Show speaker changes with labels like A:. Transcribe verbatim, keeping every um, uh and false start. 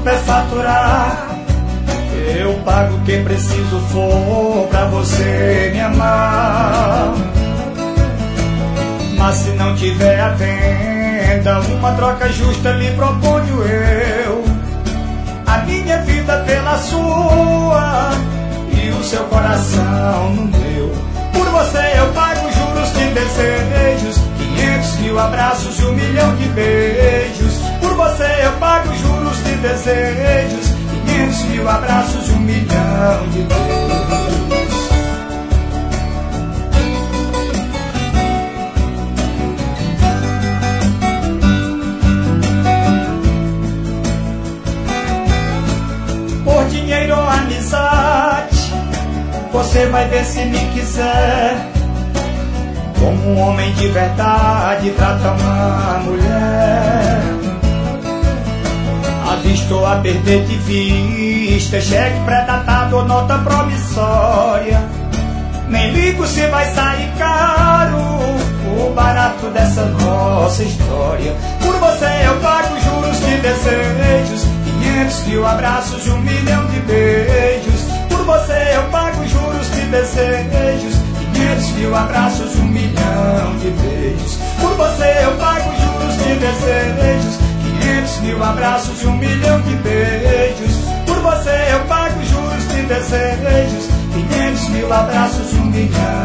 A: superfaturar. Eu pago o que preciso for pra você me amar. Mas se não tiver a venda, uma troca justa lhe proponho eu. A minha vida pela sua e o seu coração no meu. Por você eu pago juros de desejos, quinhentos mil abraços e um milhão de beijos. Por você eu pago juros de desejos, quinhentos mil abraços e um milhão de beijos. Por dinheiro ou amizade, você vai ver se me quiser. Como um homem de verdade trata uma mulher. À vista ou a perder de vista, cheque pré-datado ou nota promissória. Nem ligo se vai sair caro o barato dessa nossa história. Por você eu pago juros de desejos, quinhentos mil abraços e um milhão de beijos. Por você eu pago juros de desejos, quinhentos mil abraços e um milhão de beijos. Por você eu pago juros de desejos, quinhentos mil abraços e um milhão de beijos. Por você eu pago juros de desejos, quinhentos mil abraços e um milhão